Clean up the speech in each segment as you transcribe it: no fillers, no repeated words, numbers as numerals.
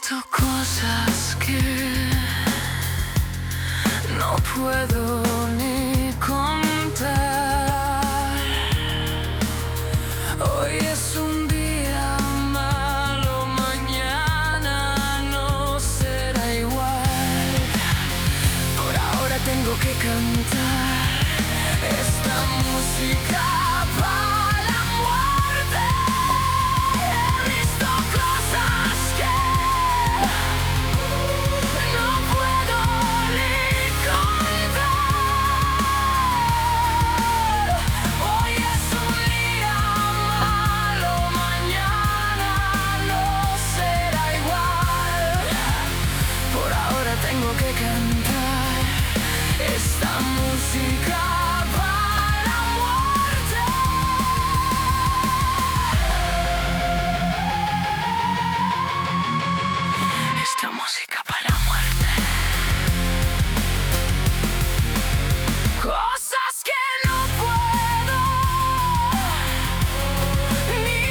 visto cosas que no puedo ni contar. Hoy es un día malo, mañana no será igual. Por ahora tengo que cantar esta música para la muerte. He visto cosas que no puedo ni contar. Hoy es un día malo, mañana no será igual. Por ahora tengo que cantar esta música para la muerte. Esta música para la muerte. Cosas que no puedo ni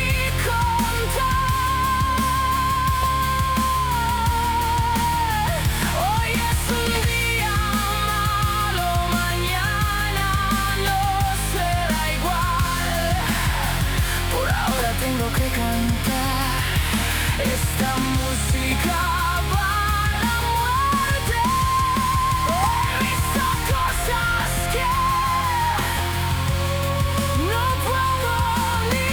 contar. Hoy es un día malo, mañana no será igual. Por ahora tengo que cantar esta música para la muerte. He visto cosas que no puedo ni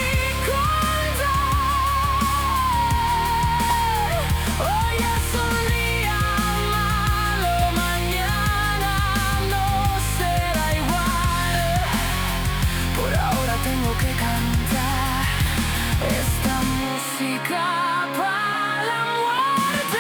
contar. Hoy es un día malo, mañana no será igual. Por ahora tengo que cantar esta música para la muerte.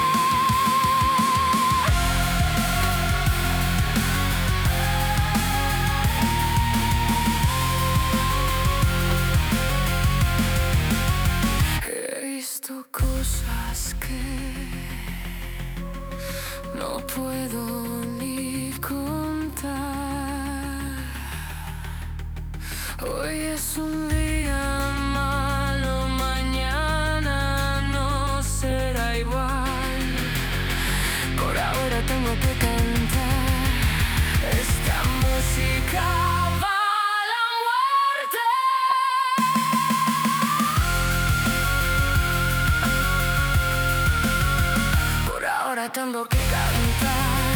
He visto cosas que no puedo ni contar. Hoy es un día malo, mañana no será igual. Por ahora tengo que cantar esta música para la muerte. Por ahora tengo que cantar